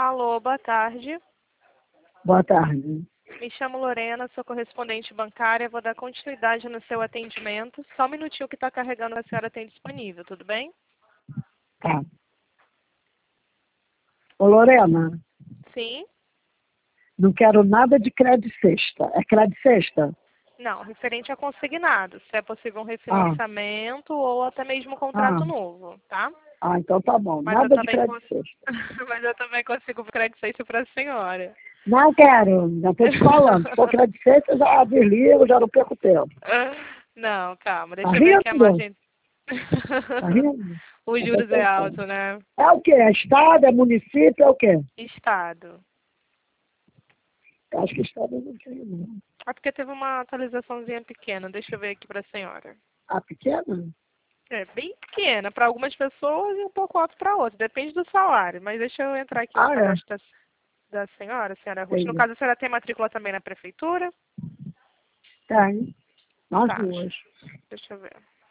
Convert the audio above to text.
Alô, boa tarde. Boa tarde. Me chamo Lorena, sou correspondente bancária. Vou dar continuidade no seu atendimento. Só um minutinho que está carregando, a senhora tem disponível, tudo bem? Tá. Ô, Lorena, Sim? não quero nada de crédito sexta. É crédito sexta? Não, referente a consignado. Se é possível um Ah, refinanciamento ou até mesmo um ah, contrato novo, tá? então tá bom. Mas eu Nada de também, crédito sexta. mas eu também consigo crédito safe para a senhora. Não quero, já estou te falando. Se for crédito sexta, eu já desligo, já não perco tempo. Não, calma, Tá deixa eu ver aqui a rindo? margem. Tá rindo? Os Eu tô juros é pensando. alto, né? É o quê? É estado? É município? É o quê? Estado. Eu acho que estado eu não tenho, não. É porque teve uma atualizaçãozinha pequena. Deixa eu ver aqui para a senhora. Ah, pequena? É bem pequena para algumas pessoas e um pouco alto para outras. Depende do salário. Mas deixa eu entrar aqui no Ah, é. cadastro da senhora Ruth. No Entendi. caso, a senhora tem matrícula também na prefeitura? Tem. Nas Tá. duas. Deixa eu ver.